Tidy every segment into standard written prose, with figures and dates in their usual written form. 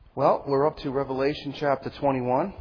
Well, we're up to Revelation chapter 21.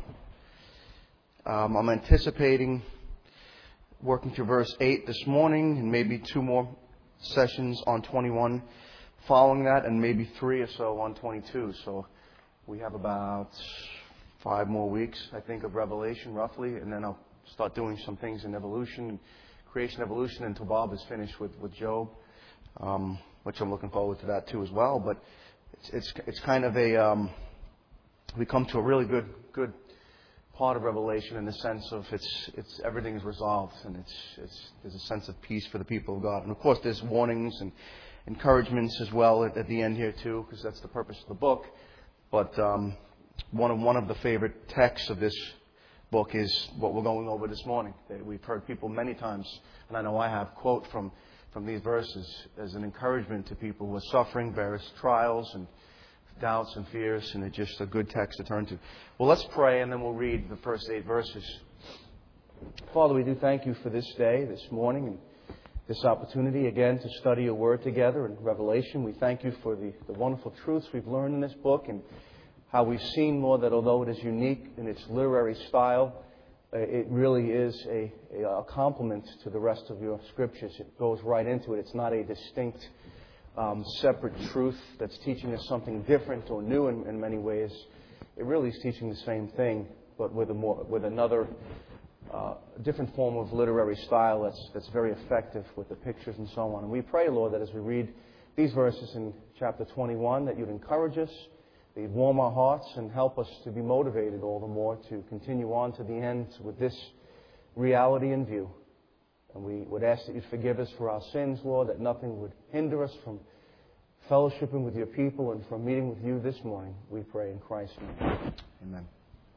I'm anticipating working through verse 8 this morning and maybe 2 more sessions on 21 following that, and maybe 3 or so on 22. So we have about 5 more weeks, I think, of Revelation roughly, and then I'll start doing some things in evolution, creation evolution, until Bob is finished with Job, which I'm looking forward to that too as well. But it's kind of a we come to a really good part of Revelation in the sense of it's everything is resolved, and there's a sense of peace for the people of God. And of course there's warnings and encouragements as well at the end here too, because that's the purpose of the book. But one of the favorite texts of this book is what we're going over this morning. We've heard people many times, and I know I have, quote from these verses as an encouragement to people who are suffering various trials and doubts and fears, and it's just a good text to turn to. Well, let's pray, and then we'll read the first 8 verses. Father, we do thank you for this day, this morning, and this opportunity again to study your word together in Revelation. We thank you for the wonderful truths we've learned in this book, and how we've seen, Lord, that although it is unique in its literary style, it really is a complement to the rest of your scriptures. It goes right into it. It's not a distinct separate truth that's teaching us something different or new in many ways. It really is teaching the same thing, but with another different form of literary style that's very effective with the pictures and so on. And we pray, Lord, that as we read these verses in chapter 21, that you'd encourage us, that you'd warm our hearts and help us to be motivated all the more to continue on to the end with this reality in view. And we would ask that you'd forgive us for our sins, Lord, that nothing would hinder us from fellowshipping with your people and from meeting with you this morning. We pray in Christ's name. Amen.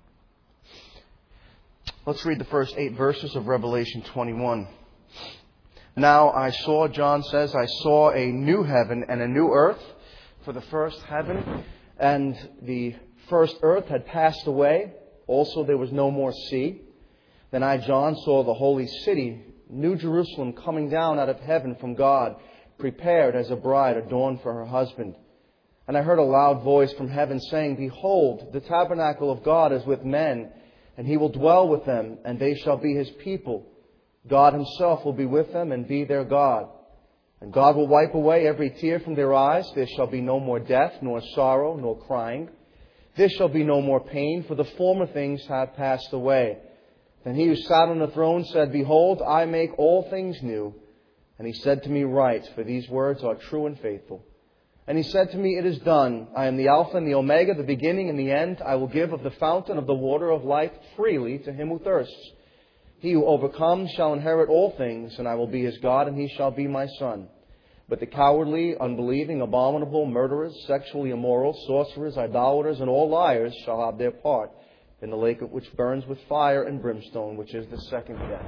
Let's read the first 8 verses of Revelation 21. Now John says, I saw a new heaven and a new earth, for the first heaven and the first earth had passed away. Also there was no more sea. Then I, John, saw the holy city, New Jerusalem, coming down out of heaven from God, prepared as a bride adorned for her husband. And I heard a loud voice from heaven saying, Behold, the tabernacle of God is with men, and he will dwell with them, and they shall be his people. God himself will be with them and be their God. And God will wipe away every tear from their eyes. There shall be no more death, nor sorrow, nor crying. There shall be no more pain, for the former things have passed away. Then he who sat on the throne said, Behold, I make all things new. And he said to me, Write, for these words are true and faithful. And he said to me, It is done. I am the Alpha and the Omega, the beginning and the end. I will give of the fountain of the water of life freely to him who thirsts. He who overcomes shall inherit all things, and I will be his God, and he shall be my son. But the cowardly, unbelieving, abominable, murderers, sexually immoral, sorcerers, idolaters, and all liars shall have their part in the lake which burns with fire and brimstone, which is the second death.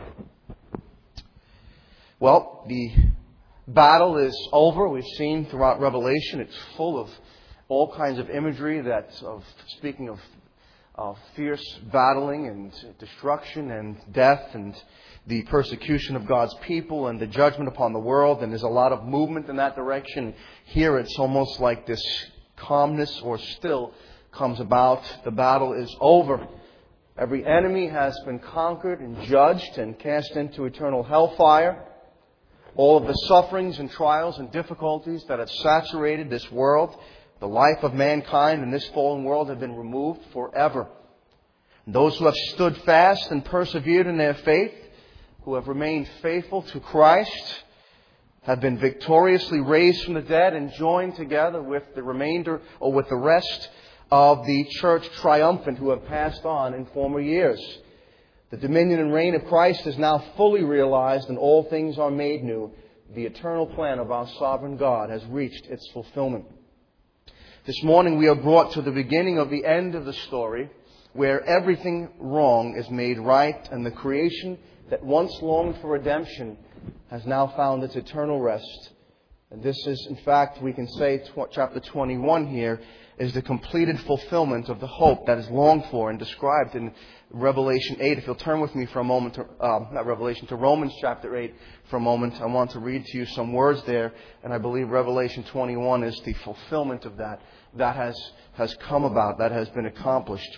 Well, the battle is over. We've seen throughout Revelation, it's full of all kinds of imagery speaking of fierce battling and destruction and death and the persecution of God's people and the judgment upon the world. And there's a lot of movement in that direction. Here it's almost like this calmness or still comes about. The battle is over. Every enemy has been conquered and judged and cast into eternal hellfire. All of the sufferings and trials and difficulties that have saturated this world, the life of mankind in this fallen world, have been removed forever. And those who have stood fast and persevered in their faith, who have remained faithful to Christ, have been victoriously raised from the dead and joined together with the remainder or with the rest of the church triumphant who have passed on in former years. The dominion and reign of Christ is now fully realized and all things are made new. The eternal plan of our sovereign God has reached its fulfillment. This morning we are brought to the beginning of the end of the story, where everything wrong is made right, and the creation that once longed for redemption has now found its eternal rest. And this is, in fact, we can say chapter 21 here is the completed fulfillment of the hope that is longed for and described in Revelation 8. If you'll turn with me for a moment, to Romans chapter 8 for a moment. I want to read to you some words there, and I believe Revelation 21 is the fulfillment of that. that has come about, that has been accomplished.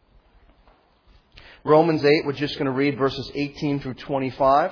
Romans 8, we're just going to read verses 18 through 25.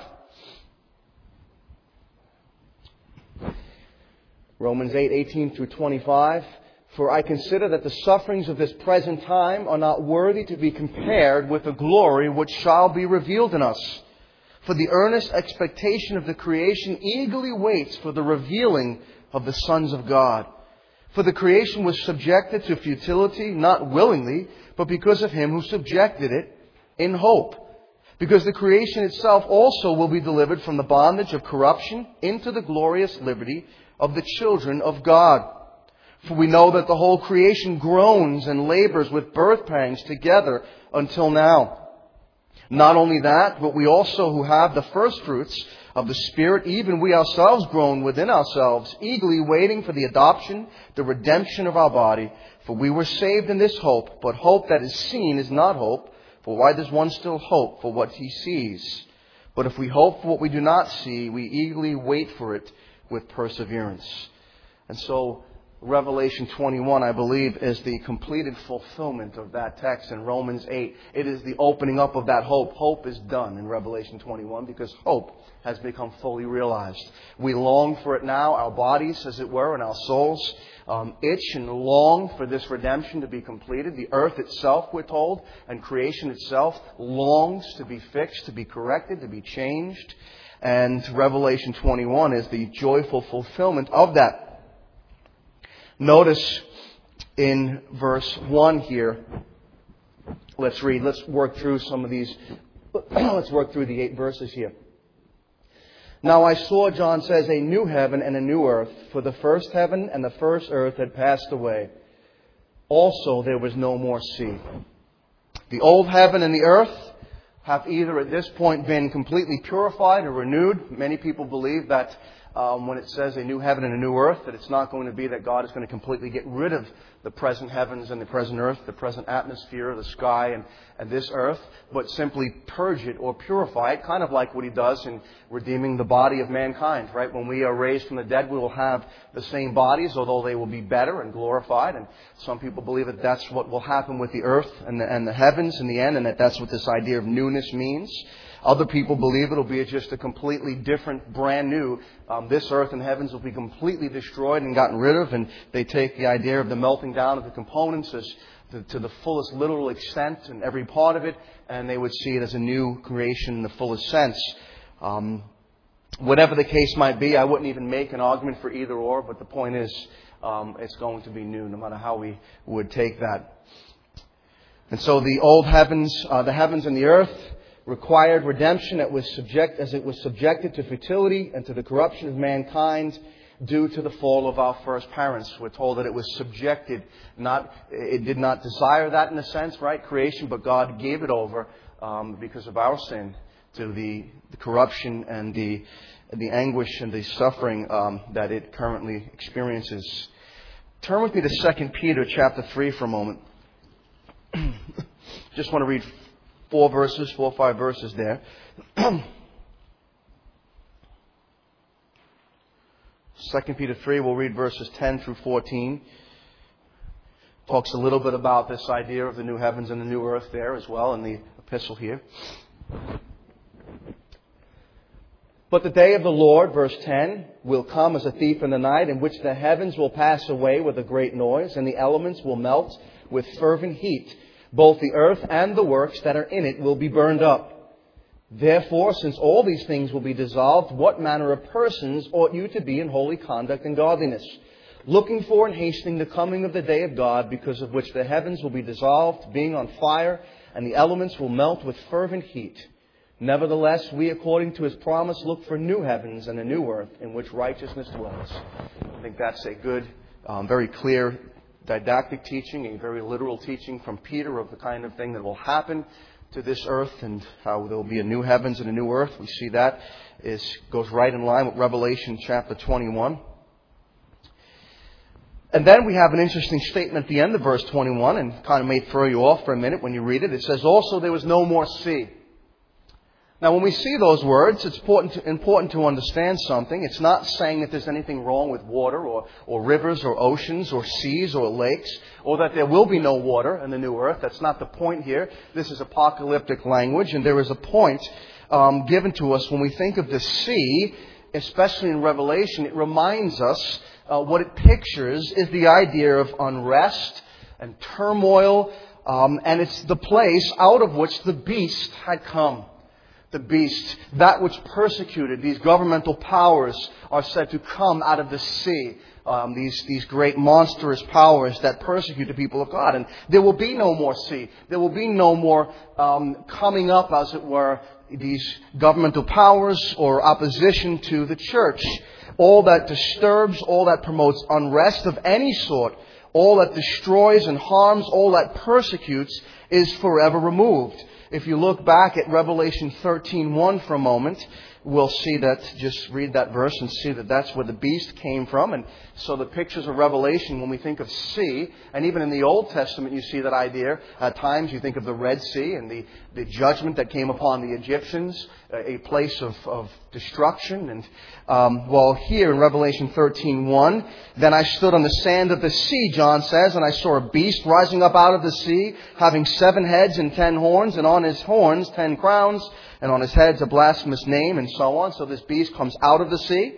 Romans 8, 18 through 25. For I consider that the sufferings of this present time are not worthy to be compared with the glory which shall be revealed in us. For the earnest expectation of the creation eagerly waits for the revealing of the sons of God. For the creation was subjected to futility, not willingly, but because of Him who subjected it, in hope. Because the creation itself also will be delivered from the bondage of corruption into the glorious liberty of the children of God. For we know that the whole creation groans and labors with birth pangs together until now. Not only that, but we also who have the first fruits of the Spirit, even we ourselves groan within ourselves, eagerly waiting for the adoption, the redemption of our body. For we were saved in this hope, but hope that is seen is not hope. For why does one still hope for what he sees? But if we hope for what we do not see, we eagerly wait for it with perseverance. And so Revelation 21, I believe, is the completed fulfillment of that text in Romans 8. It is the opening up of that hope. Hope is done in Revelation 21 because hope has become fully realized. We long for it now. Our bodies, as it were, and our souls itch and long for this redemption to be completed. The earth itself, we're told, and creation itself longs to be fixed, to be corrected, to be changed. And Revelation 21 is the joyful fulfillment of that. Notice in verse 1 here, let's work through some of these, let's work through the 8 verses here. Now I saw, John says, a new heaven and a new earth, for the first heaven and the first earth had passed away. Also there was no more sea. The old heaven and the earth have either at this point been completely purified or renewed. Many people believe that when it says a new heaven and a new earth, that it's not going to be that God is going to completely get rid of the present heavens and the present earth, the present atmosphere, the sky and this earth, but simply purge it or purify it, kind of like what He does in redeeming the body of mankind, right? When we are raised from the dead, we will have the same bodies, although they will be better and glorified. And some people believe that that's what will happen with the earth and the heavens in the end, and that that's what this idea of newness means. Other people believe it'll be just a completely different, brand new. This earth and heavens will be completely destroyed and gotten rid of, and they take the idea of the melting down of the components as to the fullest literal extent and every part of it, and they would see it as a new creation in the fullest sense. Whatever the case might be, I wouldn't even make an argument for either or, but the point is it's going to be new, no matter how we would take that. And so the old heavens, the heavens and the earth, required redemption as it was subjected to futility and to the corruption of mankind due to the fall of our first parents. We're told that it was subjected, it did not desire that in a sense, right? Creation, but God gave it over because of our sin to the corruption and the anguish and the suffering that it currently experiences. Turn with me to 2 Peter chapter 3 for a moment. Just want to read 4 or 5 verses there. 2 Peter 3, we'll read verses 10 through 14. Talks a little bit about this idea of the new heavens and the new earth there as well in the epistle here. But the day of the Lord, verse 10, will come as a thief in the night, in which the heavens will pass away with a great noise, and the elements will melt with fervent heat. Both the earth and the works that are in it will be burned up. Therefore, since all these things will be dissolved, what manner of persons ought you to be in holy conduct and godliness, looking for and hastening the coming of the day of God, because of which the heavens will be dissolved, being on fire, and the elements will melt with fervent heat. Nevertheless, we, according to His promise, look for new heavens and a new earth in which righteousness dwells. I think that's a good, very clear didactic teaching, a very literal teaching from Peter of the kind of thing that will happen to this earth and how there will be a new heavens and a new earth. We see that goes right in line with Revelation chapter 21. And then we have an interesting statement at the end of verse 21, and kind of may throw you off for a minute when you read it. It says, also there was no more sea. Now, when we see those words, it's important to understand something. It's not saying that there's anything wrong with water or rivers or oceans or seas or lakes, or that there will be no water in the new earth. That's not the point here. This is apocalyptic language, and there is a point given to us when we think of the sea, especially in Revelation. It reminds us what it pictures is the idea of unrest and turmoil, and it's the place out of which the beast had come. The beast, that which persecuted these governmental powers, are said to come out of the sea. These great monstrous powers that persecute the people of God. And there will be no more sea. There will be no more coming up, as it were, these governmental powers or opposition to the church. All that disturbs, all that promotes unrest of any sort, all that destroys and harms, all that persecutes is forever removed. If you look back at Revelation 13:1 for a moment, we'll see that, just read that verse and see that that's where the beast came from. And so the pictures of Revelation, when we think of sea, and even in the Old Testament you see that idea. At times you think of the Red Sea and the judgment that came upon the Egyptians, a place of destruction. And well, here in Revelation 13:1, then I stood on the sand of the sea, John says, and I saw a beast rising up out of the sea, having 7 heads and 10 horns, and on his horns 10 crowns, and on his heads a blasphemous name, and so on. So this beast comes out of the sea.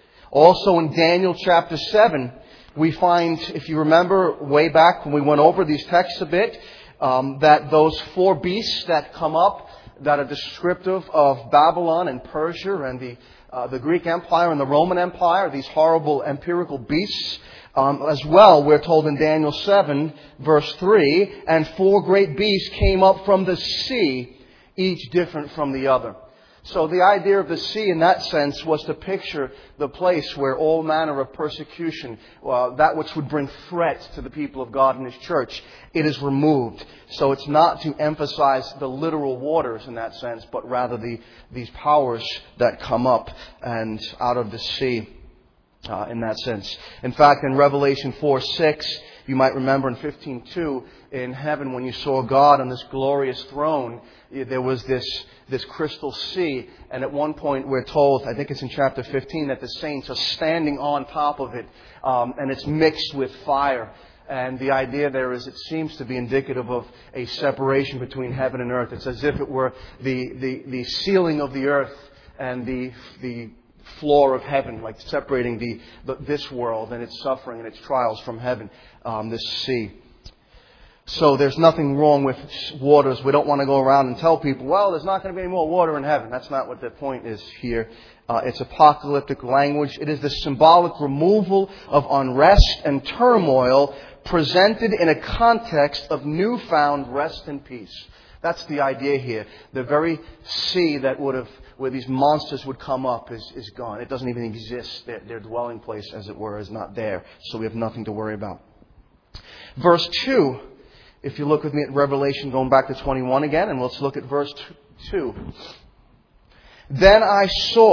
Also in Daniel chapter 7, we find, if you remember way back when we went over these texts a bit, that those 4 beasts that come up, that are descriptive of Babylon and Persia and the Greek Empire and the Roman Empire, these horrible empirical beasts, as well, we're told in Daniel 7, verse 3, and 4 great beasts came up from the sea, each different from the other. So the idea of the sea in that sense was to picture the place where all manner of persecution, that which would bring threat to the people of God and His church, it is removed. So it's not to emphasize the literal waters in that sense, but rather these powers that come up and out of the sea in that sense. In fact, in Revelation 4:6, you might remember in 15:2, in heaven when you saw God on this glorious throne, there was this crystal sea. And at one point we're told, I think it's in chapter 15, that the saints are standing on top of it. And it's mixed with fire. And the idea there is it seems to be indicative of a separation between heaven and earth. It's as if it were the ceiling of the earth and the floor of heaven, like separating this world and its suffering and its trials from heaven, this sea. So there's nothing wrong with waters. We don't want to go around and tell people, well, there's not going to be any more water in heaven. That's not what the point is here. It's apocalyptic language. It is the symbolic removal of unrest and turmoil presented in a context of newfound rest and peace. That's the idea here. The very sea that where these monsters would come up is gone. It doesn't even exist. Their dwelling place, as it were, is not there. So we have nothing to worry about. Verse 2. If you look with me at Revelation, going back to 21 again, and let's look at verse 2. Then I,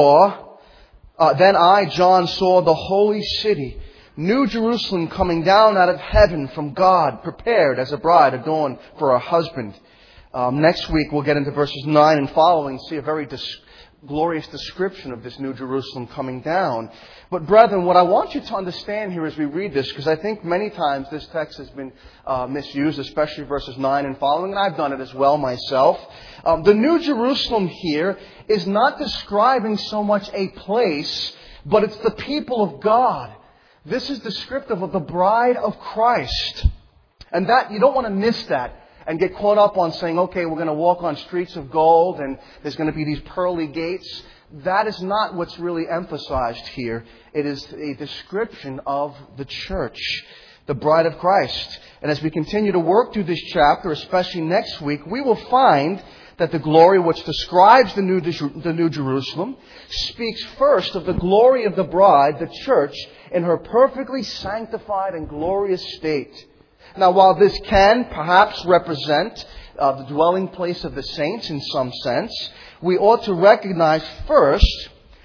John, saw the holy city, New Jerusalem, coming down out of heaven from God, prepared as a bride adorned for her husband. Next week we'll get into verses 9 and following, see a very glorious description of this New Jerusalem coming down. But brethren, what I want you to understand here as we read this, because I think many times this text has been misused, especially verses 9 and following, and I've done it as well myself. The New Jerusalem here is not describing so much a place, but it's the people of God. This is descriptive of the bride of Christ. And that, you don't want to miss that and get caught up on saying, okay, we're going to walk on streets of gold and there's going to be these pearly gates. That is not what's really emphasized here. It is a description of the church, the bride of Christ. And as we continue to work through this chapter, especially next week, we will find that the glory which describes the New Jerusalem speaks first of the glory of the bride, the church, in her perfectly sanctified and glorious state. Now, while this can perhaps represent the dwelling place of the saints in some sense, we ought to recognize first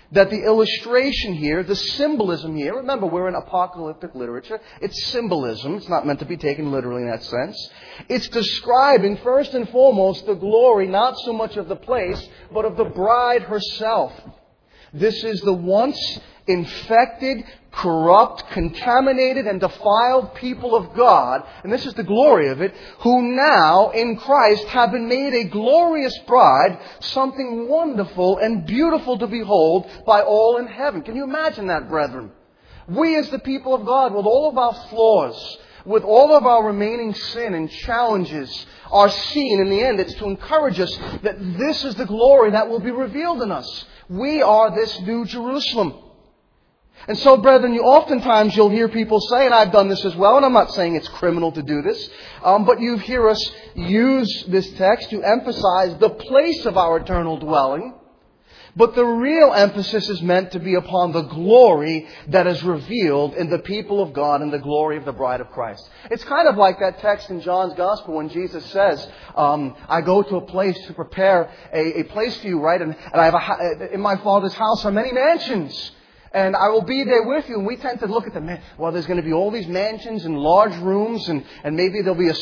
that the illustration here, the symbolism here, remember we're in apocalyptic literature, it's symbolism, it's not meant to be taken literally in that sense. It's describing first and foremost the glory not so much of the place, but of the bride herself. This is the once infected, corrupt, contaminated, and defiled people of God, and this is the glory of it, who now in Christ have been made a glorious bride, something wonderful and beautiful to behold by all in heaven. Can you imagine that, brethren? We as the people of God, with all of our flaws, with all of our remaining sin and challenges, are seen in the end. It's to encourage us that this is the glory that will be revealed in us. We are this new Jerusalem. And so, brethren, oftentimes you'll hear people say, and I've done this as well, and I'm not saying it's criminal to do this, but you hear us use this text to emphasize the place of our eternal dwelling. But the real emphasis is meant to be upon the glory that is revealed in the people of God and the glory of the bride of Christ. It's kind of like that text in John's Gospel when Jesus says, I go to a place to prepare a place for you, right? And I have in my Father's house are many mansions. And I will be there with you. And we tend to look at there's going to be all these mansions and large rooms, and maybe there'll be a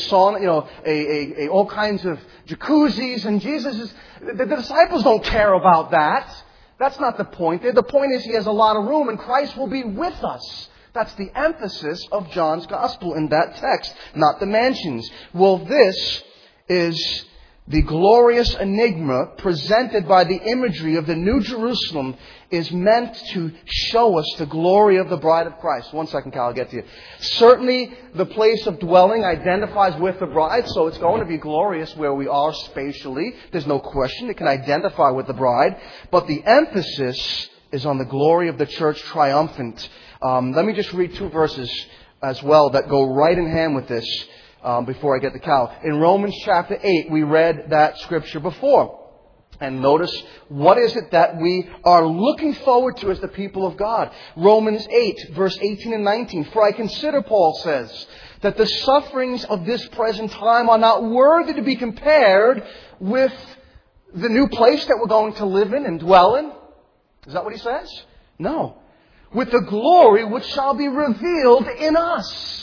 sauna, all kinds of jacuzzis. And the disciples don't care about that. That's not the point. The point is He has a lot of room, and Christ will be with us. That's the emphasis of John's Gospel in that text, not the mansions. Well, this is the glorious enigma presented by the imagery of the New Jerusalem is meant to show us the glory of the bride of Christ. 1 second, Cal, I'll get to you. Certainly, the place of dwelling identifies with the bride, so it's going to be glorious where we are spatially. There's no question. It can identify with the bride. But the emphasis is on the glory of the church triumphant. Let me just read 2 verses as well that go right in hand with this. Before I get to Cal. In Romans chapter 8, we read that scripture before. And notice, what is it that we are looking forward to as the people of God? Romans 8, verse 18 and 19. For I consider, Paul says, that the sufferings of this present time are not worthy to be compared with the new place that we're going to live in and dwell in. Is that what he says? No. With the glory which shall be revealed in us.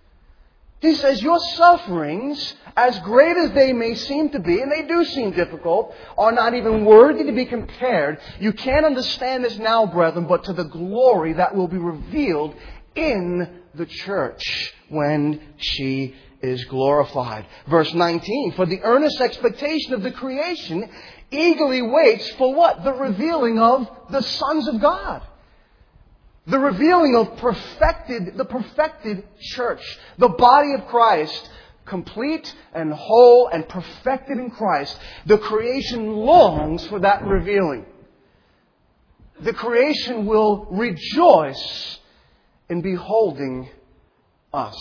He says, your sufferings, as great as they may seem to be, and they do seem difficult, are not even worthy to be compared. You can't understand this now, brethren, but to the glory that will be revealed in the church when she is glorified. Verse 19, for the earnest expectation of the creation eagerly waits for what? The revealing of the sons of God. The revealing of the perfected church, the body of Christ, complete and whole and perfected in Christ. The creation longs for that revealing. The creation will rejoice in beholding us.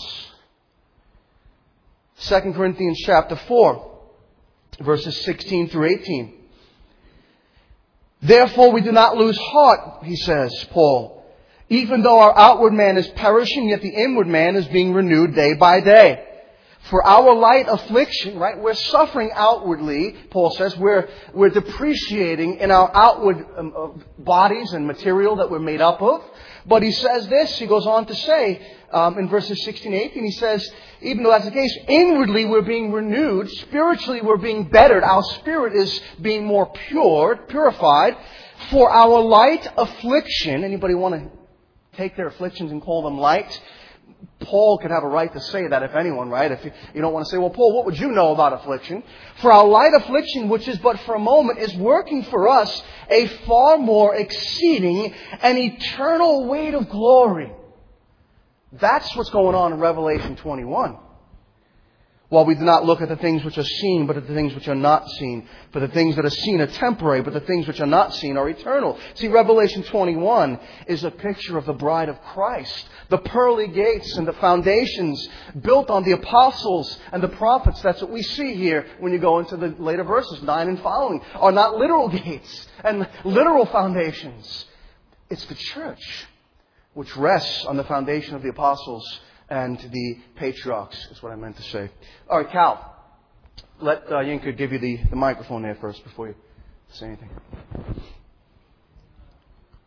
2 Corinthians chapter 4, verses 16 through 18. Therefore we do not lose heart, he says, Paul. Even though our outward man is perishing, yet the inward man is being renewed day by day. For our light affliction, right, we're suffering outwardly, Paul says, we're depreciating in our outward bodies and material that we're made up of. But he says this, he goes on to say, in verses 16 and 18, he says, even though that's the case, inwardly we're being renewed, spiritually we're being bettered, our spirit is being more purified. For our light affliction, anybody want to take their afflictions and call them light? Paul could have a right to say that, if anyone, right? If you don't want to say, well, Paul, what would you know about affliction? For our light affliction, which is but for a moment, is working for us a far more exceeding and eternal weight of glory. That's what's going on in Revelation 21. While we do not look at the things which are seen, but at the things which are not seen. For the things that are seen are temporary, but the things which are not seen are eternal. See, Revelation 21 is a picture of the bride of Christ. The pearly gates and the foundations built on the apostles and the prophets. That's what we see here when you go into the later verses, 9 and following, are not literal gates and literal foundations. It's the church which rests on the foundation of the apostles and the patriarchs, is what I meant to say. All right, Cal, let Yinka give you the microphone there first before you say anything.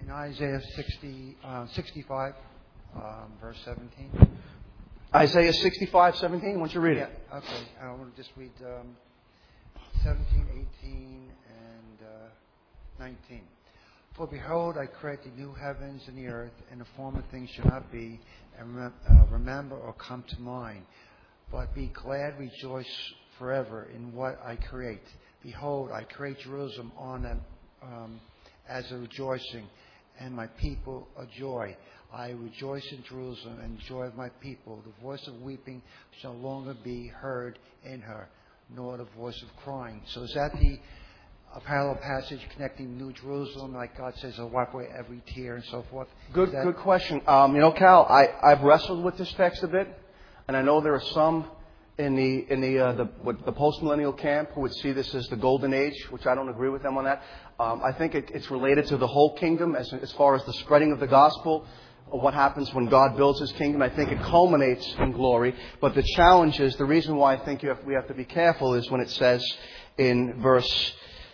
in Isaiah 65, verse 17. Isaiah 65:17. Why don't you read it? Yeah, okay. I want to just read 17, 18, and 19. For behold, I create the new heavens and the earth, and the former things shall not be, and remember or come to mind. But be glad, rejoice forever in what I create. Behold, I create Jerusalem as a rejoicing, and my people a joy. I rejoice in Jerusalem and the joy of my people. The voice of weeping shall no longer be heard in her, nor the voice of crying. So is that a parallel passage connecting New Jerusalem, like God says, I'll wipe away every tear and so forth? Good question. Cal, I've wrestled with this text a bit, and I know there are some in the post-millennial camp who would see this as the golden age, which I don't agree with them on that. I think it's related to the whole kingdom as far as the spreading of the gospel, or what happens when God builds His kingdom. I think it culminates in glory. But the challenge is, the reason why I think we have to be careful is when it says in verse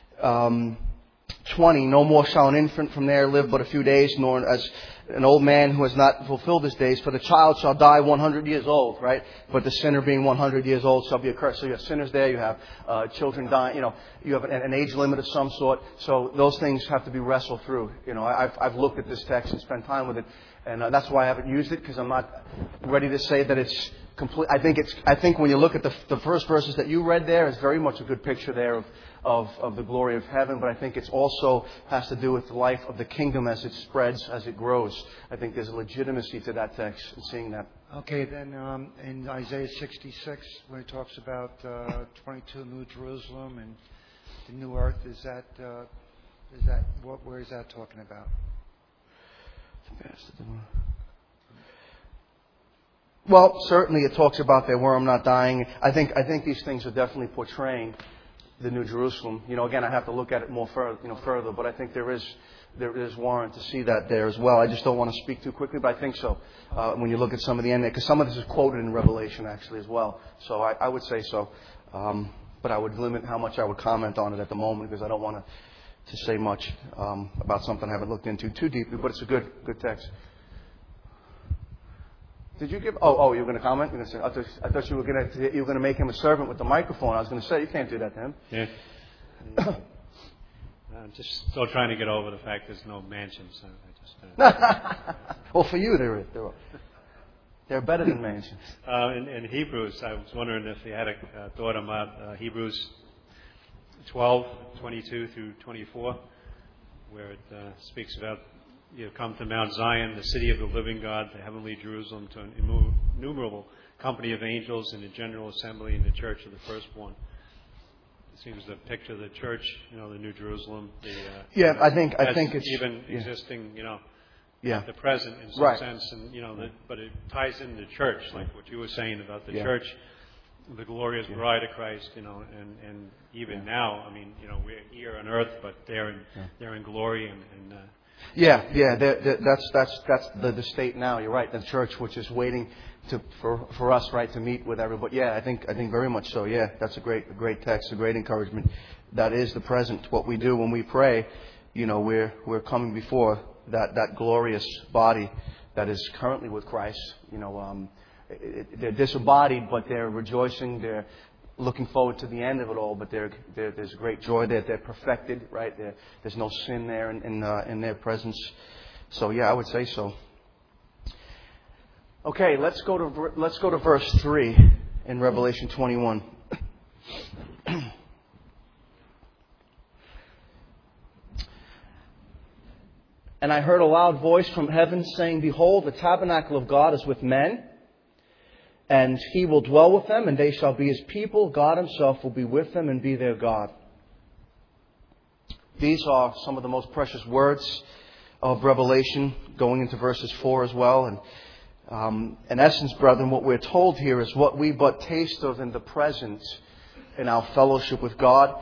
20, no more shall an infant from there live but a few days, nor as an old man who has not fulfilled his days. For the child shall die 100 years old, right? But the sinner being 100 years old shall be accursed. So you have sinners there, you have children dying, you have an age limit of some sort. So those things have to be wrestled through. I've looked at this text and spent time with it, and that's why I haven't used it, because I'm not ready to say that it's complete. I think when you look at the first verses that you read there, it's very much a good picture there of the glory of heaven, but I think it's also has to do with the life of the kingdom as it spreads, as it grows. I think there's a legitimacy to that text in seeing that. Okay, then in Isaiah 66, when it talks about 22 New Jerusalem and the new earth, where is that talking about? Well, certainly it talks about that worm not dying. I think these things are definitely portraying the New Jerusalem. Again, I have to look at it more further, but I think there is warrant to see that there as well. I just don't want to speak too quickly, but I think so. When you look at some of the end, because some of this is quoted in Revelation actually as well. So I would say so, but I would limit how much I would comment on it at the moment, because I don't want to say much about something I haven't looked into too deeply. But it's a good text. Did you give? Oh, you were going to comment? You were going to say, I thought you were going to make him a servant with the microphone. I was going to say, you can't do that to him. Yeah. I'm just still trying to get over the fact there's no mansions. Well, for you there is. They're better than mansions. In Hebrews, I was wondering if you had a thought about Hebrews 12:22 through 24, where it speaks about you come to Mount Zion, the city of the living God, the heavenly Jerusalem, to an innumerable company of angels in the general assembly in the church of the firstborn. It seems the picture of the church, the New Jerusalem. I think it's even existing, the present in some sense, and but it ties into the church, like what you were saying about the church, the glorious bride of Christ, and even now, we're here on earth, but they're in glory and that's the state now. You're right. The church, which is waiting for us, right, to meet with everybody. Yeah, I think very much so. Yeah, that's a great text, a great encouragement. That is the present. What we do when we pray, we're coming before that glorious body that is currently with Christ. They're disembodied, but they're rejoicing. They're looking forward to the end of it all, but there's great joy there. They're perfected, right? There's no sin there in their presence. So I would say so. Okay, let's go to verse 3 in Revelation 21. And I heard a loud voice from heaven saying, "Behold, the tabernacle of God is with men, and He will dwell with them, and they shall be His people. God Himself will be with them and be their God." These are some of the most precious words of Revelation, going into verses 4 as well. And in essence, brethren, what we're told here is what we but taste of in the present in our fellowship with God.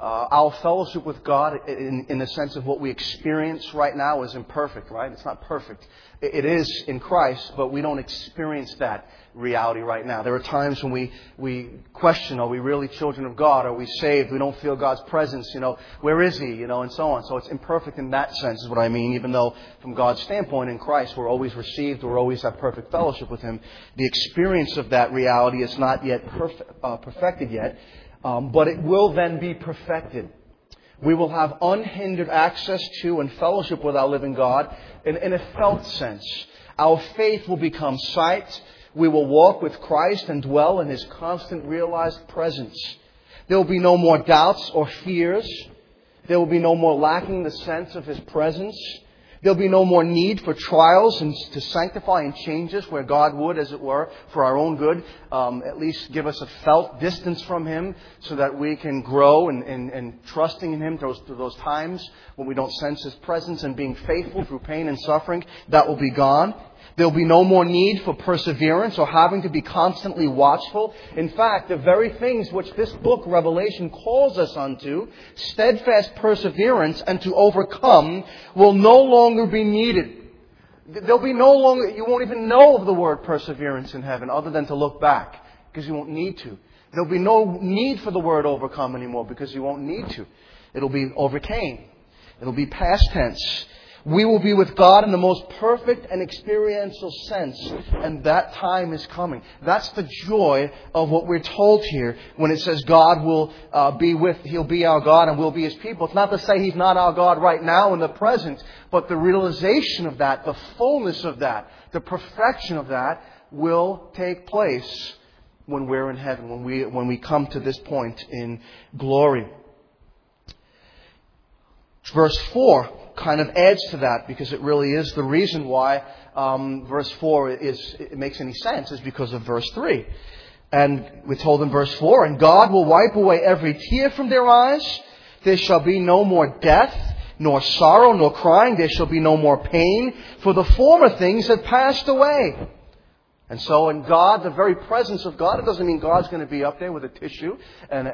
our fellowship with God in the sense of what we experience right now is imperfect, right? It's not perfect. It is in Christ, but we don't experience that reality right now. There are times when we question, are we really children of God? Are we saved? We don't feel God's presence, where is He, and so on. So it's imperfect in that sense is what I mean, even though from God's standpoint in Christ we're always received, we're always have perfect fellowship with Him. The experience of that reality is not yet perfected yet, but it will then be perfected. We will have unhindered access to and fellowship with our living God in a felt sense. Our faith will become sight. We will walk with Christ and dwell in His constant realized presence. There will be no more doubts or fears. There will be no more lacking the sense of His presence. There will be no more need for trials and to sanctify and change us where God would, as it were, for our own good, at least give us a felt distance from Him so that we can grow in trusting in Him through those times when we don't sense His presence and being faithful through pain and suffering. That will be gone. There will be no more need for perseverance or having to be constantly watchful. In fact, the very things which this book, Revelation, calls us unto, steadfast perseverance and to overcome, will no longer be needed. There'll be no longer, you won't even know of the word perseverance in heaven other than to look back, because you won't need to. There'll be no need for the word overcome anymore because you won't need to. It'll be overcame. It'll be past tense. We will be with God in the most perfect and experiential sense, and that time is coming. That's the joy of what we're told here when it says God will He'll be our God and we'll be His people. It's not to say He's not our God right now in the present, but the realization of that, the fullness of that, the perfection of that will take place when we're in heaven, when we come to this point in glory. Verse 4 kind of adds to that because it really is the reason why verse 4 it makes any sense is because of verse 3. And we're told in verse 4, and God will wipe away every tear from their eyes. There shall be no more death, nor sorrow, nor crying. There shall be no more pain, for the former things have passed away. And so in God, the very presence of God, it doesn't mean God's going to be up there with a tissue and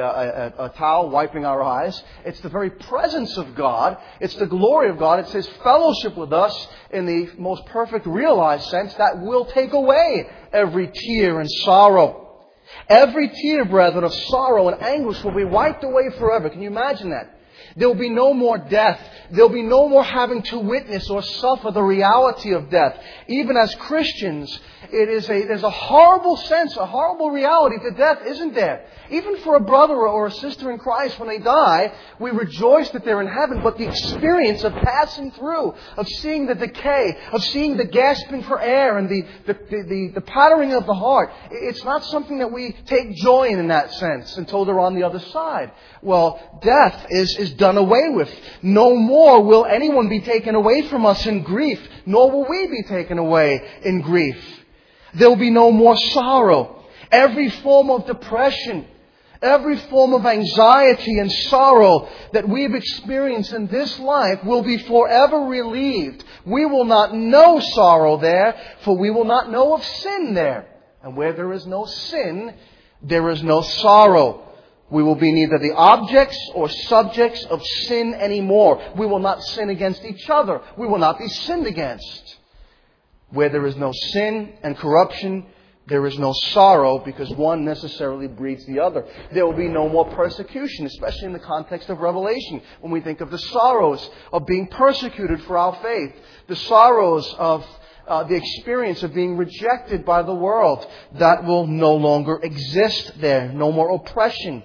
a towel wiping our eyes. It's the very presence of God. It's the glory of God. It's His fellowship with us in the most perfect realized sense that will take away every tear and sorrow. Every tear, brethren, of sorrow and anguish will be wiped away forever. Can you imagine that? There will be no more death. There will be no more having to witness or suffer the reality of death. Even as Christians, there's a horrible sense, a horrible reality to death, isn't there? Even for a brother or a sister in Christ, when they die, we rejoice that they're in heaven. But the experience of passing through, of seeing the decay, of seeing the gasping for air and the pattering of the heart, it's not something that we take joy in that sense until they're on the other side. Well, death is done away with. No more will anyone be taken away from us in grief, nor will we be taken away in grief. There will be no more sorrow. Every form of depression, every form of anxiety and sorrow that we've experienced in this life will be forever relieved. We will not know sorrow there, for we will not know of sin there. And where there is no sin, there is no sorrow. We will be neither the objects or subjects of sin anymore. We will not sin against each other. We will not be sinned against. Where there is no sin and corruption, there is no sorrow, because one necessarily breeds the other. There will be no more persecution, especially in the context of Revelation, when we think of the sorrows of being persecuted for our faith, the sorrows of the experience of being rejected by the world. That will no longer exist there. No more oppression.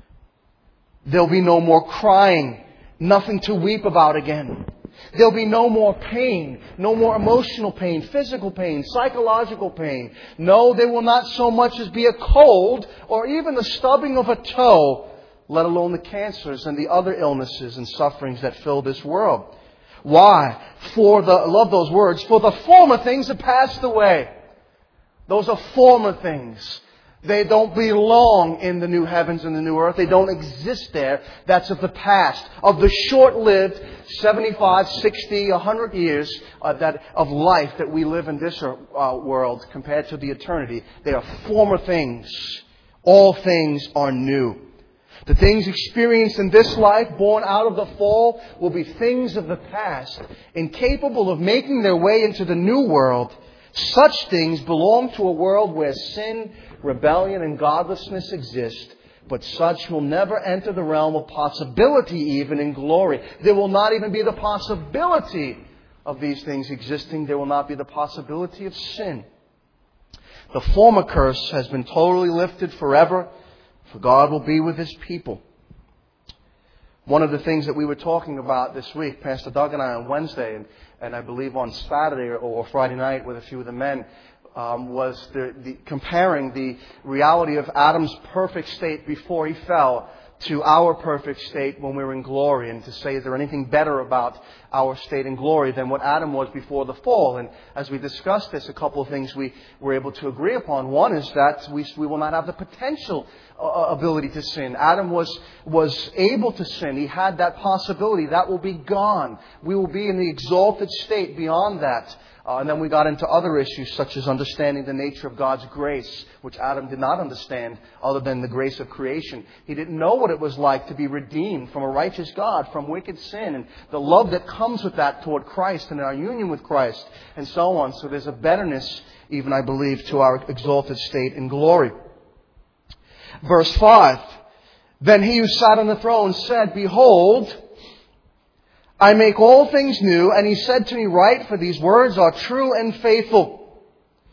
There'll be no more crying, nothing to weep about again. There'll be no more pain, no more emotional pain, physical pain, psychological pain. No, there will not so much as be a cold or even the stubbing of a toe, let alone the cancers and the other illnesses and sufferings that fill this world. Why? I love those words, for the former things have passed away. Those are former things. They don't belong in the new heavens and the new earth. They don't exist there. That's of the past, of the short-lived 75, 60, 100 years of life that we live in this world compared to the eternity. They are former things. All things are new. The things experienced in this life, born out of the fall, will be things of the past, incapable of making their way into the new world. Such things belong to a world where sin, rebellion, and godlessness exist, but such will never enter the realm of possibility even in glory. There will not even be the possibility of these things existing. There will not be the possibility of sin. The former curse has been totally lifted forever, for God will be with His people. One of the things that we were talking about this week, Pastor Doug and I on Wednesday, and I believe on Saturday or Friday night with a few of the men, was comparing the reality of Adam's perfect state before he fell to our perfect state when we were in glory, and to say, is there anything better about our state in glory than what Adam was before the fall? And as we discussed this, a couple of things we were able to agree upon. One is that we will not have the potential ability to sin. Adam was able to sin. He had that possibility. That will be gone. We will be in the exalted state beyond that. And then we got into other issues such as understanding the nature of God's grace, which Adam did not understand other than the grace of creation. He didn't know what it was like to be redeemed from a righteous God, from wicked sin, and the love that comes with that toward Christ and our union with Christ, and so on. So there's a betterness, even I believe, to our exalted state in glory. Verse 5, Then he who sat on the throne said, Behold, I make all things new. And he said to me, Write, for these words are true and faithful.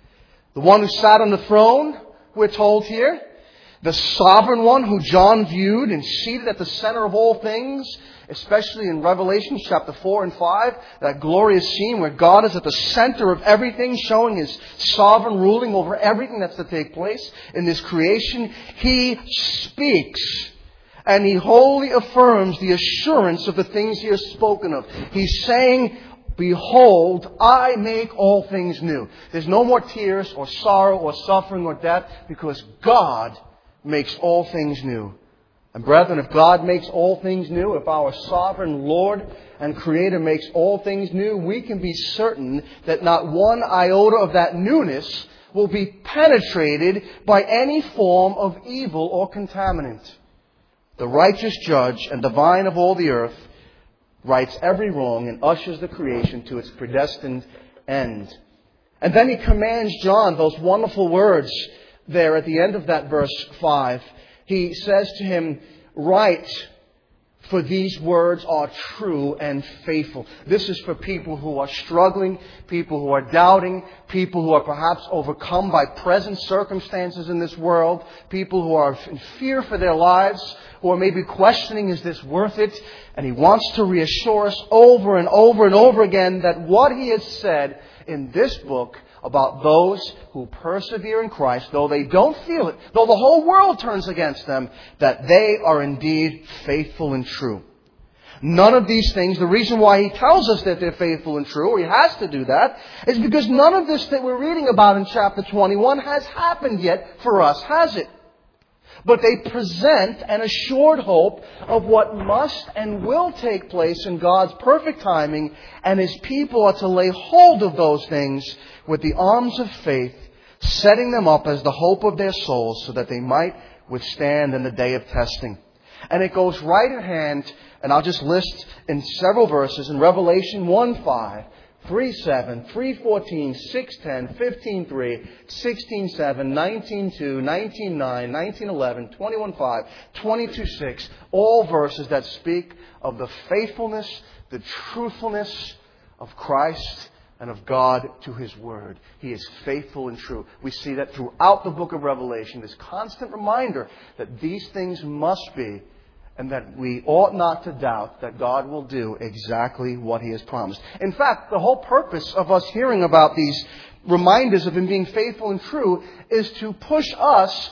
The one who sat on the throne, we're told here, the sovereign one who John viewed and seated at the center of all things, especially in Revelation chapter 4 and 5, that glorious scene where God is at the center of everything, showing His sovereign ruling over everything that's to take place in this creation. He speaks. And He wholly affirms the assurance of the things He has spoken of. He's saying, Behold, I make all things new. There's no more tears or sorrow or suffering or death, because God makes all things new. And brethren, if God makes all things new, if our sovereign Lord and Creator makes all things new, we can be certain that not one iota of that newness will be penetrated by any form of evil or contaminant. The righteous judge and divine of all the earth rights every wrong and ushers the creation to its predestined end. And then He commands John those wonderful words there at the end of that verse 5. He says to him, Write, for these words are true and faithful. This is for people who are struggling, people who are doubting, people who are perhaps overcome by present circumstances in this world, people who are in fear for their lives, who are maybe questioning, is this worth it? And He wants to reassure us over and over and over again that what He has said in this book about those who persevere in Christ, though they don't feel it, though the whole world turns against them, that they are indeed faithful and true. None of these things, the reason why He tells us that they're faithful and true, or He has to do that, is because none of this that we're reading about in chapter 21 has happened yet for us, has it? But they present an assured hope of what must and will take place in God's perfect timing, and His people are to lay hold of those things with the arms of faith, setting them up as the hope of their souls so that they might withstand in the day of testing. And it goes right in hand, and I'll just list in several verses, in Revelation 1:5, 3:7, 3:14, 6:10, 15:3, 16:7, 19:2, 19:9, 19:11, 21:5, 22:6, all verses that speak of the faithfulness, the truthfulness of Christ and of God to His Word. He is faithful and true. We see that throughout the book of Revelation, this constant reminder that these things must be, and that we ought not to doubt that God will do exactly what He has promised. In fact, the whole purpose of us hearing about these reminders of Him being faithful and true is to push us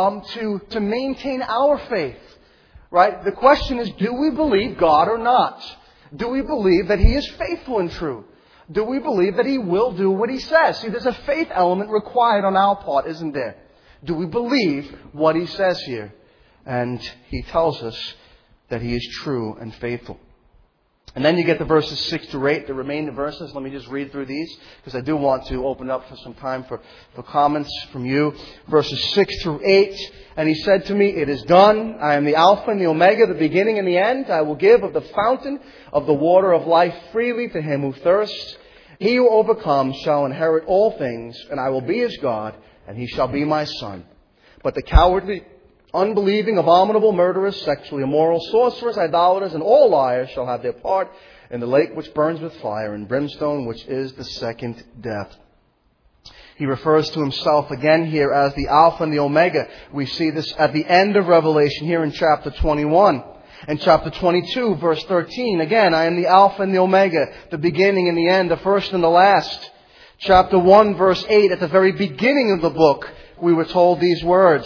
to maintain our faith. Right? The question is, do we believe God or not? Do we believe that He is faithful and true? Do we believe that He will do what He says? See, there's a faith element required on our part, isn't there? Do we believe what He says here? And He tells us that He is true and faithful. And then you get to verses 6 through 8, the remaining verses. Let me just read through these because I do want to open up for some time for comments from you. Verses 6 through 8. And he said to me, "It is done. I am the Alpha and the Omega, the beginning and the end. I will give of the fountain of the water of life freely to him who thirsts. He who overcomes shall inherit all things, and I will be his God, and he shall be my son. But the cowardly, unbelieving, abominable, murderers, sexually immoral, sorcerers, idolaters, and all liars shall have their part in the lake which burns with fire and brimstone, which is the second death." He refers to himself again here as the Alpha and the Omega. We see this at the end of Revelation here in chapter 21. And chapter 22, verse 13, again, "I am the Alpha and the Omega, the beginning and the end, the first and the last." Chapter 1, verse 8, at the very beginning of the book, we were told these words.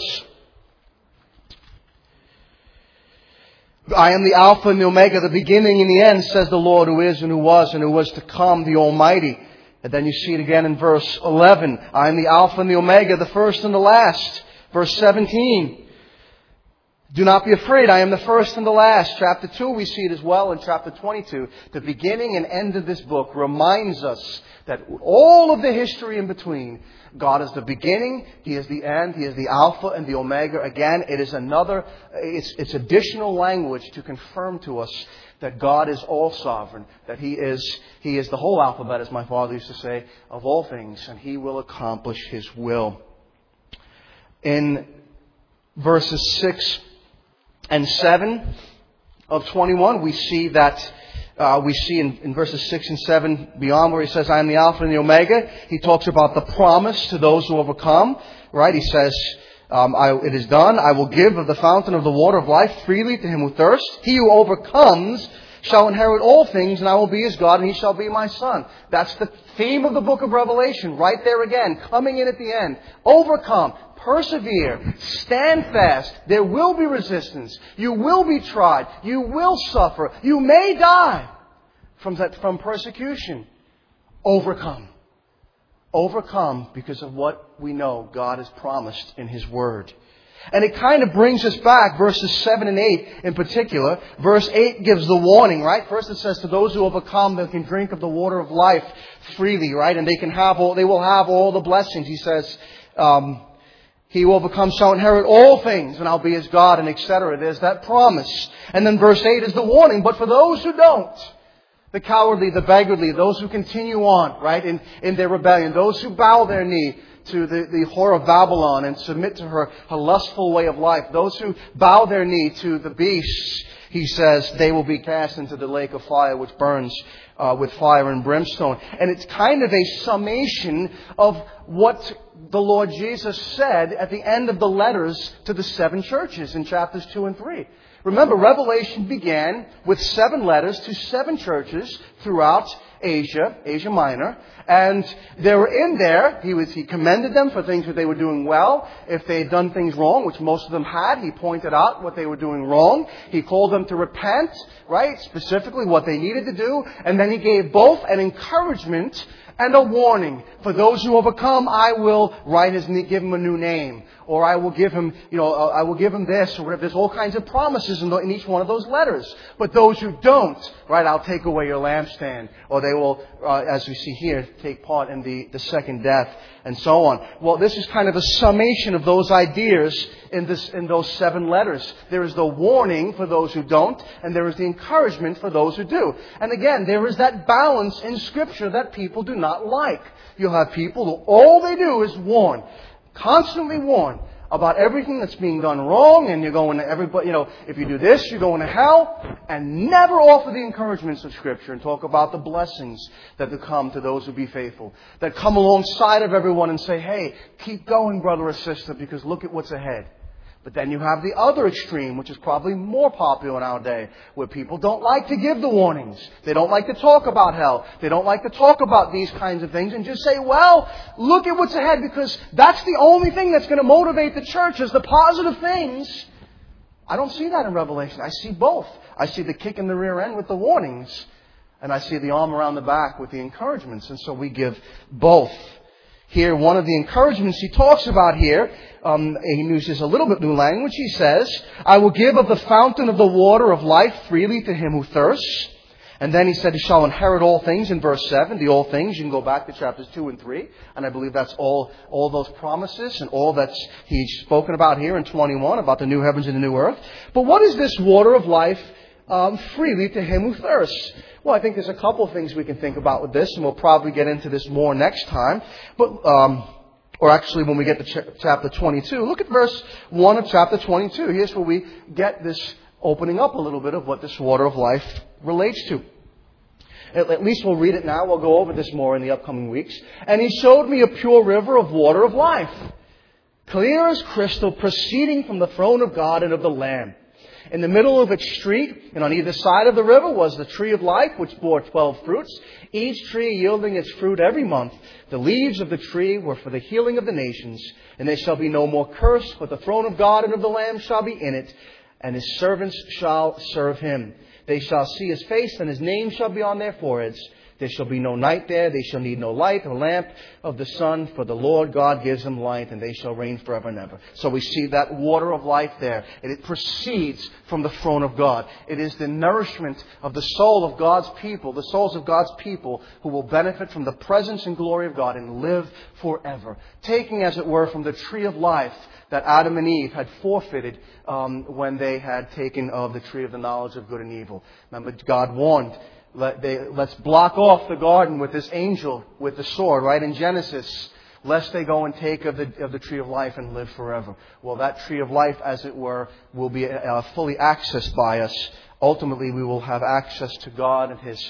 "I am the Alpha and the Omega, the beginning and the end, says the Lord who is and who was to come, the Almighty." And then you see it again in verse 11. "I am the Alpha and the Omega, the first and the last." Verse 17. "Do not be afraid, I am the first and the last." Chapter 2, we see it as well in chapter 22. The beginning and end of this book reminds us that all of the history in between, God is the beginning, He is the end, He is the Alpha and the Omega. Again, it is it's additional language to confirm to us that God is all sovereign, that He is the whole alphabet, as my father used to say, of all things, and He will accomplish His will. In verses 6 and 7 of 21, we see that in verses 6 and 7 beyond where he says, "I am the Alpha and the Omega," he talks about the promise to those who overcome, right? He says, "It is done. I will give of the fountain of the water of life freely to him who thirsts. He who overcomes shall inherit all things, and I will be his God, and he shall be my son." That's the theme of the book of Revelation, right there again, coming in at the end. Overcome. Persevere. Stand fast. There will be resistance. You will be tried. You will suffer. You may die from persecution. Overcome. Overcome because of what we know God has promised in His Word. And it kind of brings us back, verses 7 and 8 in particular. Verse 8 gives the warning, right? First it says, to those who overcome, they can drink of the water of life freely, right? And they will have all the blessings. He says, "He who overcomes shall inherit all things, and I'll be his God," and etc. There's that promise. And then verse 8 is the warning. But for those who don't, the cowardly, the beggarly, those who continue on, right, in their rebellion, those who bow their knee to the whore of Babylon and submit to her lustful way of life, those who bow their knee to the beasts, he says, they will be cast into the lake of fire which burns with fire and brimstone. And it's kind of a summation of what the Lord Jesus said at the end of the letters to the 7 churches in chapters 2 and 3. Remember, Revelation began with 7 letters to 7 churches throughout Asia Minor. And they were in there. He commended them for things that they were doing well. If they had done things wrong, which most of them had, he pointed out what they were doing wrong. He called them to repent, right? Specifically what they needed to do. And then he gave both an encouragement and a warning. For those who overcome, I will give him a new name. Or I will give him, I will give him this or whatever. There's all kinds of promises in each one of those letters. But those who don't, right, I'll take away your lampstand. Or they will, as we see here, take part in the second death and so on. Well, this is kind of a summation of those ideas in those 7 letters. There is the warning for those who don't, and there is the encouragement for those who do. And again, there is that balance in Scripture that people do not like. You'll have people who all they do is warn. Constantly warn about everything that's being done wrong, and you're going to everybody, if you do this, you're going to hell, and never offer the encouragements of Scripture and talk about the blessings that will come to those who be faithful, that come alongside of everyone and say, hey, keep going, brother or sister, because look at what's ahead. But then you have the other extreme, which is probably more popular in our day, where people don't like to give the warnings. They don't like to talk about hell. They don't like to talk about these kinds of things and just say, well, look at what's ahead, because that's the only thing that's going to motivate the church is the positive things. I don't see that in Revelation. I see both. I see the kick in the rear end with the warnings, and I see the arm around the back with the encouragements. And so we give both. Here, one of the encouragements he talks about here, he uses a little bit new language. He says, I will give of the fountain of the water of life freely to him who thirsts. And then he said he shall inherit all things in verse 7. The all things, you can go back to chapters 2 and 3. And I believe that's all those promises and all that's he's spoken about here in 21 about the new heavens and the new earth. But what is this water of life freely to him who thirsts? Well, I think there's a couple of things we can think about with this, and we'll probably get into this more next time. But or actually when we get to chapter 22. Look at verse 1 of chapter 22. Here's where we get this opening up a little bit of what this water of life relates to. At least we'll read it now. We'll go over this more in the upcoming weeks. And he showed me a pure river of water of life, clear as crystal, proceeding from the throne of God and of the Lamb. In the middle of its street, and on either side of the river, was the tree of life, which bore 12 fruits, each tree yielding its fruit every month. The leaves of the tree were for the healing of the nations. And there shall be no more curse, but the throne of God and of the Lamb shall be in it, and his servants shall serve him. They shall see his face, and his name shall be on their foreheads. There shall be no night there. They shall need no light or lamp of the sun, for the Lord God gives them light, and they shall reign forever and ever. So we see that water of life there. And it proceeds from the throne of God. It is the nourishment of the soul of God's people, the souls of God's people who will benefit from the presence and glory of God and live forever. Taking, as it were, from the tree of life that Adam and Eve had forfeited when they had taken of the tree of the knowledge of good and evil. Remember, God warned, let's block off the garden with this angel with the sword, right, in Genesis, lest they go and take of the tree of life and live forever. Well, that tree of life, as it were, will be fully accessed by us. Ultimately, we will have access to God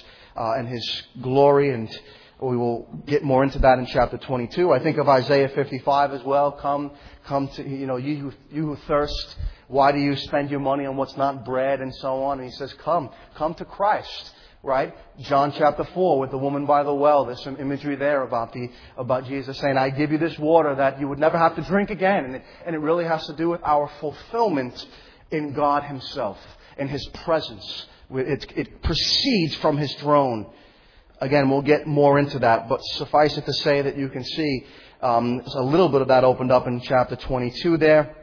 and His glory, and we will get more into that in chapter 22. I think of Isaiah 55 as well. Come to, you who thirst. Why do you spend your money on what's not bread and so on? And he says, come to Christ. Right? John chapter 4 with the woman by the well. There's some imagery there about Jesus saying, I give you this water that you would never have to drink again. And it really has to do with our fulfillment in God Himself, in His presence. It proceeds from His throne. Again, we'll get more into that, but suffice it to say that you can see a little bit of that opened up in chapter 22 there.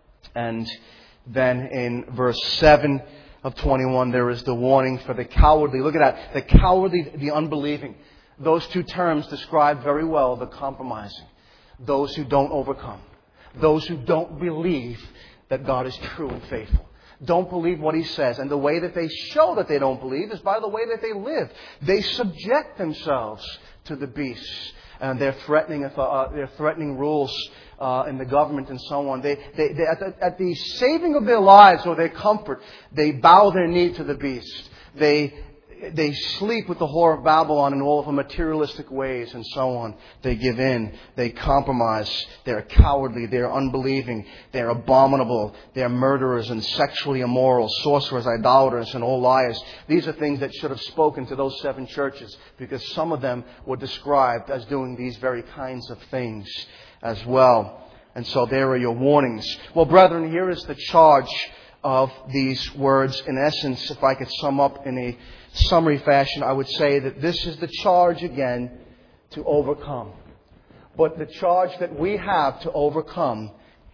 And then in verse 7 of 21, there is the warning for the cowardly. Look at that. The cowardly, the unbelieving. Those two terms describe very well the compromising. Those who don't overcome. Those who don't believe that God is true and faithful. Don't believe what He says. And the way that they show that they don't believe is by the way that they live. They subject themselves to the beasts and their threatening rules in the government and so on. They at the saving of their lives or their comfort, they bow their knee to the beast. They sleep with the whore of Babylon in all of her materialistic ways and so on. They give in. They compromise. They're cowardly. They're unbelieving. They're abominable. They're murderers and sexually immoral, sorcerers, idolaters, and all liars. These are things that should have spoken to those 7 churches, because some of them were described as doing these very kinds of things as well. And so there are your warnings. Well, brethren, here is the charge of these words. In essence, if I could sum up in a summary fashion, I would say that this is the charge again to overcome. But the charge that we have to overcome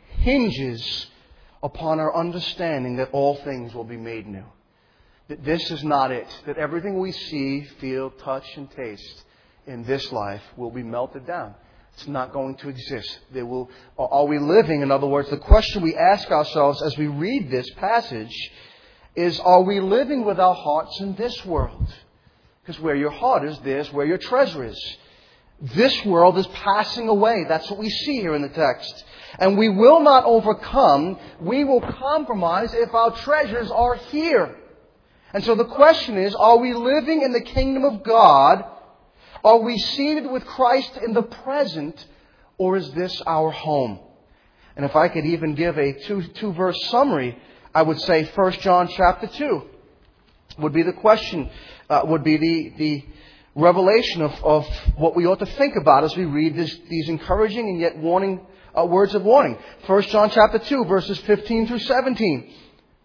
hinges upon our understanding that all things will be made new. That this is not it. That everything we see, feel, touch, and taste in this life will be melted down. It's not going to exist. Are we living? In other words, the question we ask ourselves as we read this passage is, are we living with our hearts in this world? Because where your heart is, there's where your treasure is. This world is passing away. That's what we see here in the text. And we will not overcome. We will compromise if our treasures are here. And so the question is, are we living in the kingdom of God? Are we seated with Christ in the present, or is this our home? And if I could even give a two-verse summary, I would say 1 John chapter 2 would be the question, would be the revelation of what we ought to think about as we read these encouraging and yet warning words of warning. 1 John chapter 2, verses 15 through 17.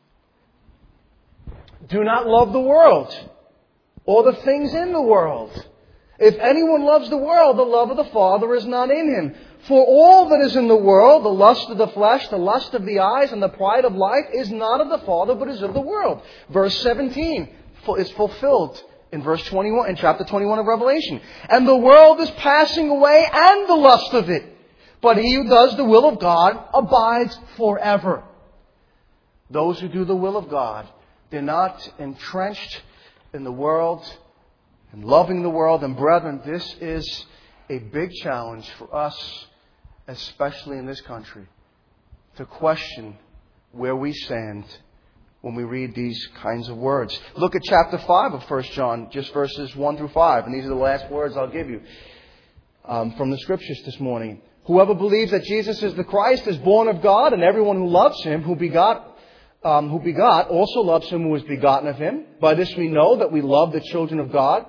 Do not love the world or the things in the world. If anyone loves the world, the love of the Father is not in him. For all that is in the world, the lust of the flesh, the lust of the eyes, and the pride of life, is not of the Father, but is of the world. Verse 17 is fulfilled in verse 21, in chapter 21 of Revelation. And the world is passing away and the lust of it. But he who does the will of God abides forever. Those who do the will of God, they're not entrenched in the world and loving the world. And brethren, this is a big challenge for us, especially in this country, to question where we stand when we read these kinds of words. Look at chapter 5 of 1 John, just verses 1 through 5. And these are the last words I'll give you from the Scriptures this morning. Whoever believes that Jesus is the Christ is born of God, and everyone who loves Him, who begot, also loves Him who was begotten of Him. By this we know that we love the children of God,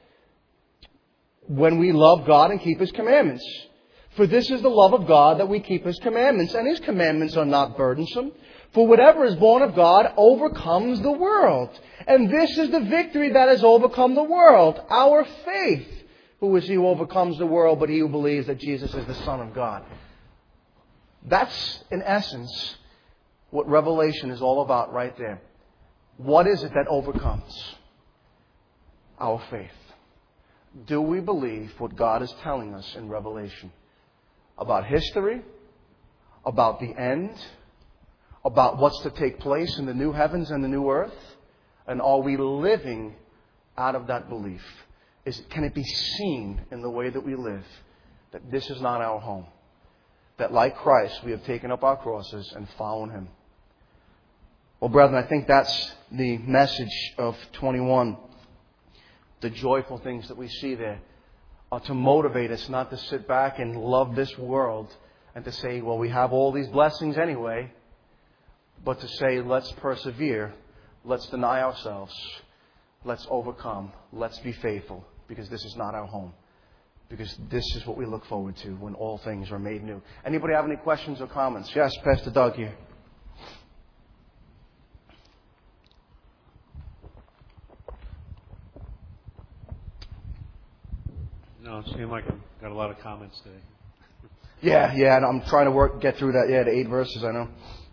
when we love God and keep His commandments. For this is the love of God, that we keep His commandments, and His commandments are not burdensome. For whatever is born of God overcomes the world. And this is the victory that has overcome the world, our faith. Who is he who overcomes the world but he who believes that Jesus is the Son of God? That's, in essence, what Revelation is all about right there. What is it that overcomes? Our faith. Do we believe what God is telling us in Revelation? About history? About the end? About what's to take place in the new heavens and the new earth? And are we living out of that belief? Can it be seen in the way that we live that this is not our home? That like Christ, we have taken up our crosses and followed Him. Well, brethren, I think that's the message of 21. The joyful things that we see there are to motivate us not to sit back and love this world and to say, well, we have all these blessings anyway. But to say, let's persevere, let's deny ourselves, let's overcome, let's be faithful, because this is not our home. Because this is what we look forward to when all things are made new. Anybody have any questions or comments? Yes, Pastor Doug here. No, it seemed like I've got a lot of comments today. Yeah, and I'm trying to get through that. Yeah, the 8 verses, I know.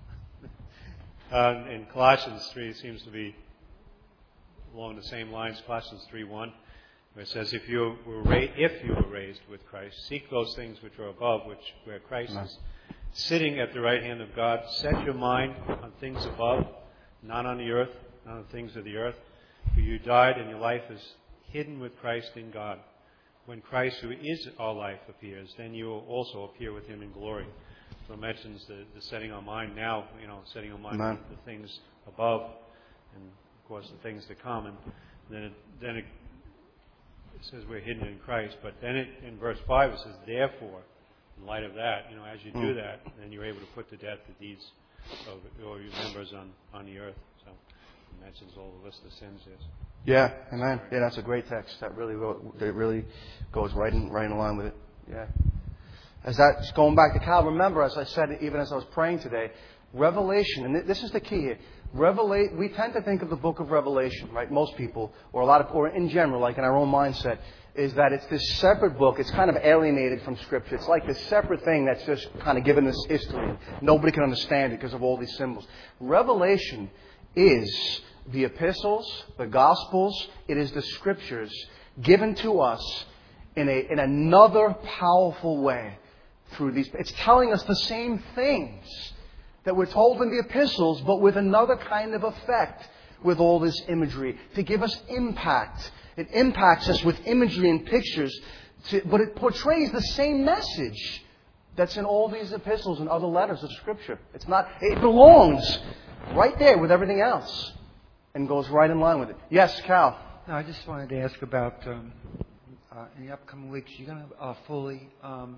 In Colossians 3, it seems to be along the same lines. Colossians 3:1, where it says, "If you were raised with Christ, seek those things which are above, where Christ is sitting at the right hand of God. Set your mind on things above, not on the earth, not on the things of the earth. For you died, and your life is hidden with Christ in God. When Christ, who is our life, appears, then you will also appear with Him in glory." So it mentions the setting our mind now, setting our mind on the things above, and of course the things to come. And then it says we're hidden in Christ. But then in verse 5 it says, "Therefore," in light of that, as you do that, then you're able to put to death the deeds of your members on the earth. So it mentions all the list of sins there. Yeah, amen. Yeah, that's a great text. That really goes right in line with it. Yeah. As that's going back to Cal, remember, as I said, even as I was praying today, Revelation, and this is the key here. We tend to think of the book of Revelation, right? Most people, or in general, like in our own mindset, is that it's this separate book. It's kind of alienated from Scripture. It's like this separate thing that's just kind of given this history. Nobody can understand it because of all these symbols. Revelation is the epistles, the Gospels. It is the Scriptures given to us in another powerful way. Through these, it's telling us the same things that we're told in the epistles, but with another kind of effect with all this imagery to give us impact. It impacts us with imagery and pictures, but it portrays the same message that's in all these epistles and other letters of Scripture. It belongs right there with everything else and goes right in line with it. Yes, Cal. No, I just wanted to ask about in the upcoming weeks, you're going to fully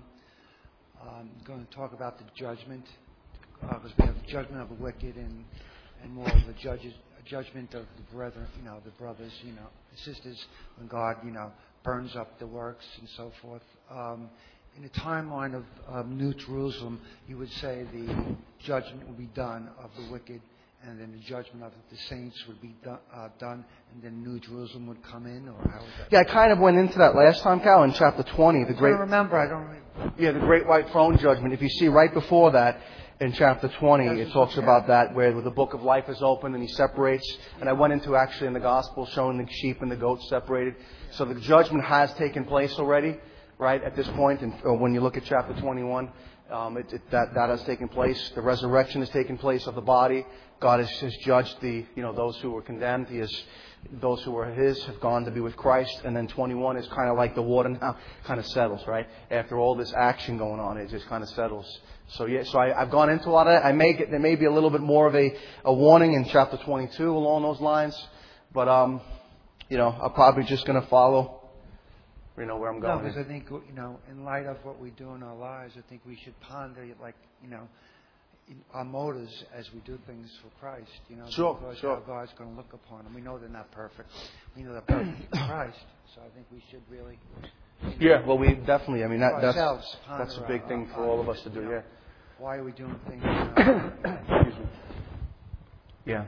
going to talk about the judgment, because we have the judgment of the wicked and more of the judgment of the brethren, the brothers, the sisters, when God, burns up the works and so forth. In the timeline of New Jerusalem, you would say the judgment will be done of the wicked and then the judgment of the saints would be done, and then New Jerusalem would come in, or how would that? Yeah, I kind of went into that last time, Cal, in chapter 20. I don't remember. I don't remember. Yeah, the great white throne judgment. If you see right before that, in chapter 20, it talks about that, where the book of life is open and he separates. And I went into actually in the gospel showing the sheep and the goats separated. So the judgment has taken place already, right, at this point. And when you look at chapter 21, that has taken place. The resurrection has taken place of the body. God has judged those who were condemned. Those who were His have gone to be with Christ. And then 21 is kind of like the water now kind of settles, right? After all this action going on, it just kind of settles. So I've gone into a lot of that. There may be a little bit more of a warning in chapter 22 along those lines. But, I'm probably just going to follow, where I'm going. No, because I think, in light of what we do in our lives, I think we should ponder, our motives as we do things for Christ, Sure. How God's going to look upon them. We know they're not perfect. We know they're perfect in Christ. So I think we should really... Yeah, well, we definitely, that's a big thing for all of us to do, yeah. Why are we doing things? Excuse me. Yeah.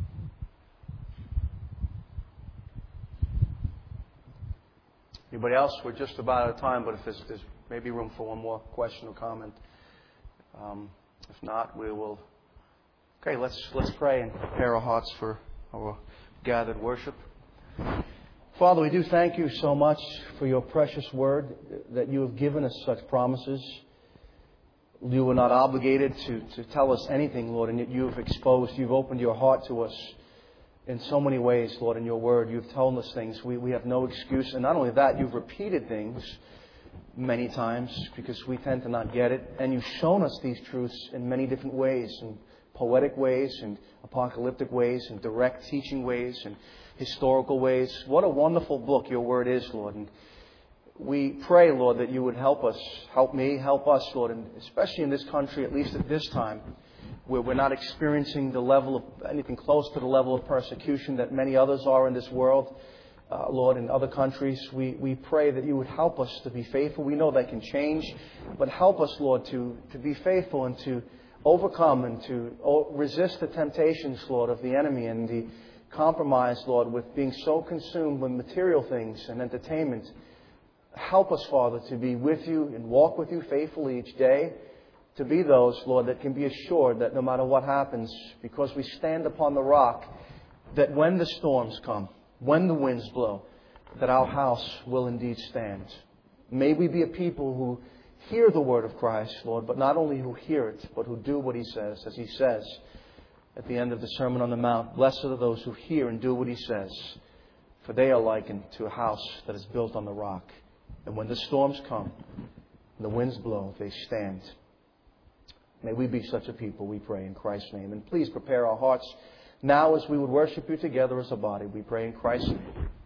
Anybody else? We're just about out of time, but if there's maybe room for one more question or comment. If not, we will. Okay, let's pray and prepare our hearts for our gathered worship. Father, we do thank You so much for Your precious word, that You have given us such promises. You were not obligated to tell us anything, Lord, and yet You've opened Your heart to us in so many ways, Lord, in Your word. You've told us things. We have no excuse. And not only that, You've repeated things many times because we tend to not get it. And You've shown us these truths in many different ways, in poetic ways, and apocalyptic ways, and direct teaching ways, and historical ways. What a wonderful book Your word is, Lord. And we pray, Lord, that You would help us, help me, help us, Lord, and especially in this country, at least at this time, where we're not experiencing the level of anything close to the level of persecution that many others are in this world, Lord, in other countries. We pray that You would help us to be faithful. We know that can change, but help us, Lord, to be faithful and to overcome and to resist the temptations, Lord, of the enemy and the compromise, Lord, with being so consumed with material things and entertainment. Help us, Father, to be with You and walk with You faithfully each day, to be those, Lord, that can be assured that no matter what happens, because we stand upon the rock, that when the storms come, when the winds blow, that our house will indeed stand. May we be a people who hear the word of Christ, Lord, but not only who hear it, but who do what He says, as He says at the end of the Sermon on the Mount, blessed are those who hear and do what He says, for they are likened to a house that is built on the rock. And when the storms come and the winds blow, they stand. May we be such a people, we pray in Christ's name. And please prepare our hearts now as we would worship You together as a body. We pray in Christ's name.